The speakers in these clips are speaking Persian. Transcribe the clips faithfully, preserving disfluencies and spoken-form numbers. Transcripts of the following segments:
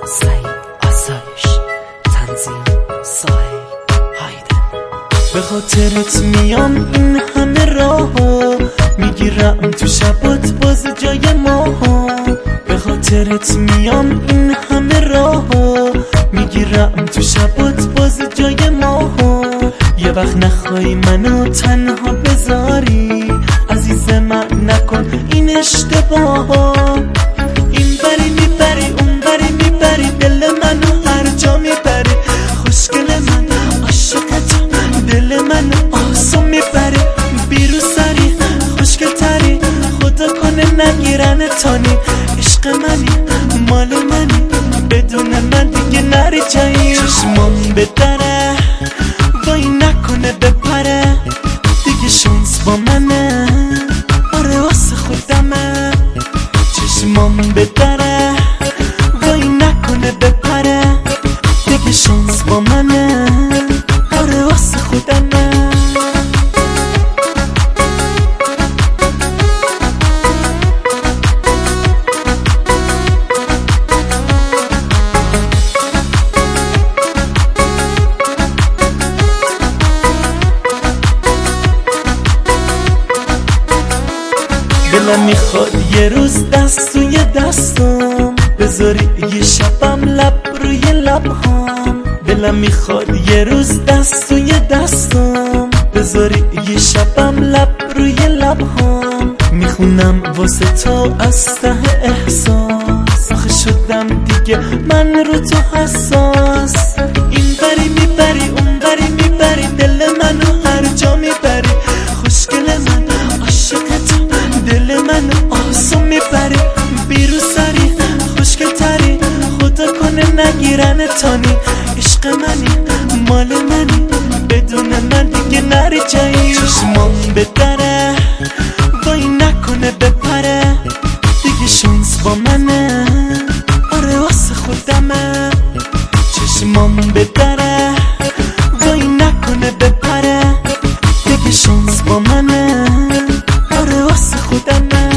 سعید آسایش تنظیم سای هایده. به خاطرت میام این همه راه ها، میگیرم تو شبات باز جای ما ها. به خاطرت میام این همه راه ها، میگیرم تو شبات باز جای ما ها. یه وقت نخوای منو تنها بذاری، عزیز من نکن این اشتباه ها. این بری میبری اون بری میبری، دل منو هر جا میبری. خوشگل من عاشقتم، دل منو آسون میبری. بیرو سری خوشگل تری، خدا کنه نگیرن تانی. عشق منی مال منی، بدون من دیگه نری جایی. چشمام به دره وای نکنه بپره، دیگه شانس با منه، آره واسه خودمه. چشمام به دره وای نکنه بپره، دیگه شانس با منه، آره واسه خودمه. دلم میخواد یه روز دست توی دستم بذاری، یه شبم لب روی لبهام. دلم میخواد یه روز دست توی دستم بذاری، یه شبم لب روی لبهام. میخونم واسه تو از ته احساس، آخه شدم دیگه من رو تو حساس. این بری میبری اون بری میبری، دل منو هر جا میبری. خوشگل من عاشقتم، دل منو آسون میبری. بیرو سری خوشگل تری، خدا کنه نگیرن تانی. عشق منی مال منی، بدون من دیگه نری جایی. چشمام به دره وای نکنه بپره، دیگه شانس با منه، آره واسه خودمه. چشمام به دره وای نکنه بپره، دیگه شانس با منه، آره واسه خودمه.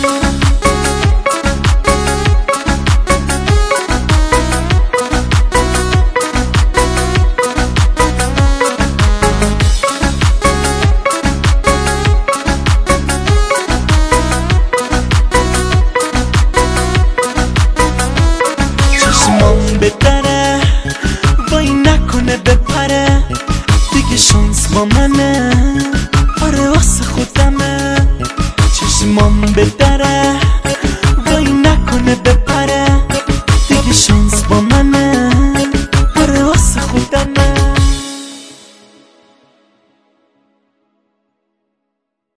چشمام به دره وای نکنه بپره، دیگه شانس با منه، آره واسه خودمه. چشمام به دره وای نکنه بپره، دیگه شانس با منه، آره واسه خودمه.